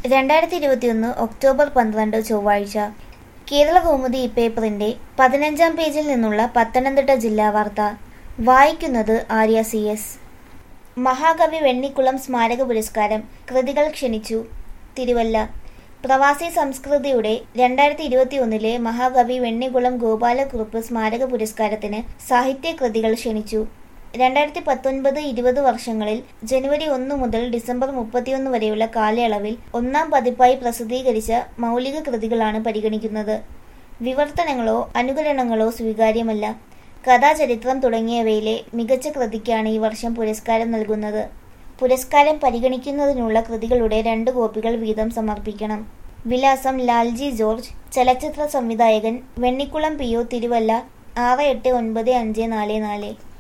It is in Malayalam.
2021 ഒക്ടോബർ 12 ചൊവ്വാഴ്ച കേരളകൗമുദി പേപ്പറിന്റെ 15-ാം പേജിൽ നിന്നുള്ള പത്തനംതിട്ട ജില്ലാ വാർത്ത. വായിക്കുന്നത് ആര്യ സി എസ്. മഹാകവി വെണ്ണിക്കുളം സ്മാരക പുരസ്കാരം കൃതികൾ ക്ഷണിച്ചു. തിരുവല്ല. പ്രവാസി സംസ്കൃതിയുടെ 2021 മഹാകവി വെണ്ണിക്കുളം ഗോപാലക്കുറുപ്പ് സ്മാരക പുരസ്കാരത്തിന് സാഹിത്യകൃതികൾ ക്ഷണിച്ചു. 2019-20 വർഷങ്ങളിൽ ജനുവരി 1 മുതൽ ഡിസംബർ 31 വരെയുള്ള കാലയളവിൽ ഒന്നാം പതിപ്പായി പ്രസിദ്ധീകരിച്ച മൗലിക കൃതികളാണ് പരിഗണിക്കുന്നത്. വിവർത്തനങ്ങളോ അനുകരണങ്ങളോ സ്വീകാര്യമല്ല. കഥാചരിത്രം തുടങ്ങിയവയിലെ മികച്ച കൃതിക്കാണ് ഈ വർഷം പുരസ്കാരം നൽകുന്നത്. പുരസ്കാരം പരിഗണിക്കുന്നതിനുള്ള കൃതികളുടെ 2 കോപ്പികൾ വീതം സമർപ്പിക്കണം. വിലാസം: ലാൽജി ജോർജ്, ചലച്ചിത്ര സംവിധായകൻ, വെണ്ണിക്കുളം PO, തിരുവല്ല 689544.